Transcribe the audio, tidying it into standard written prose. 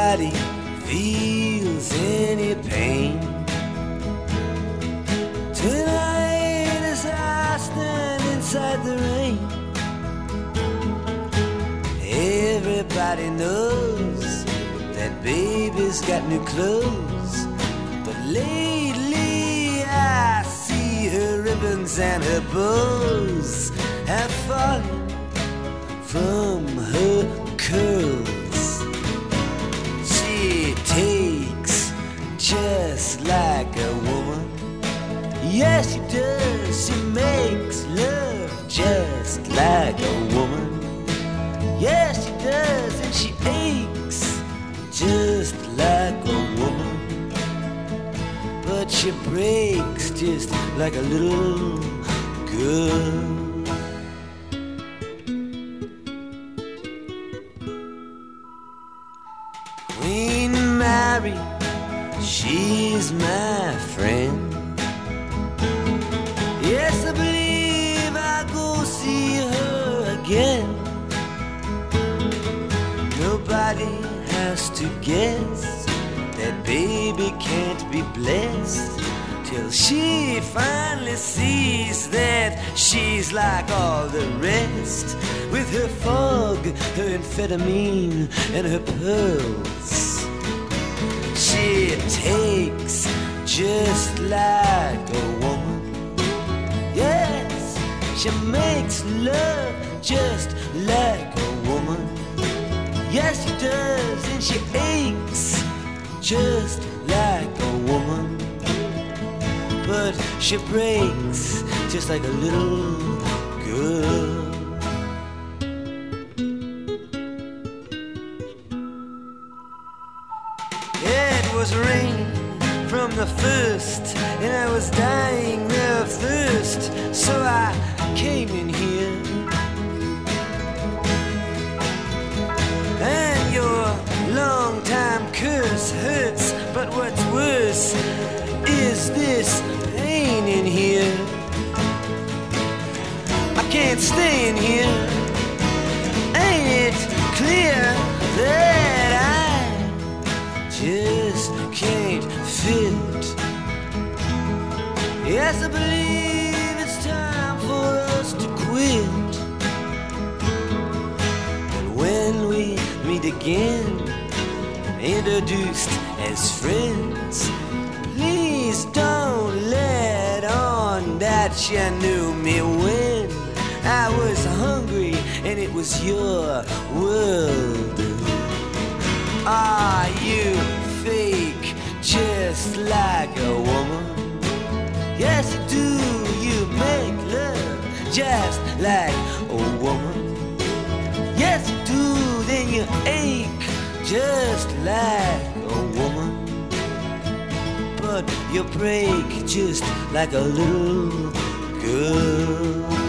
Nobody feels any pain tonight as I stand inside the rain. Everybody knows that baby's got new clothes, but lately I see her ribbons and her bows have fallen from her curls. She takes just like a woman. Yes, she does. She makes love just like a woman. Yes, she does. And she aches just like a woman. But she breaks just like a little girl. Queen Mary, she's my friend. Yes, I believe I'll go see her again. Nobody has to guess that baby can't be blessed till she finally sees that she's like all the rest, with her fog, her amphetamine, and her pearls. She takes just like a woman. Yes, she makes love just like a woman. Yes, she does, and she aches just like a woman. But she breaks just like a little girl. It was rain from the first, and I was dying of thirst, so I came in here. And your long-time curse hurts, but what's worse is this pain in here. I can't stay in here. Ain't it clear that I just can't fit? Yes, I believe it's time for us to quit. And when we meet again, introduced as friends, please don't let on that you knew me when I was hungry and it was your world. Are you fake just like a woman? Yes, you do. You make love just like a woman. Yes, you do. Then you ache just like a woman. But you break just like a little girl.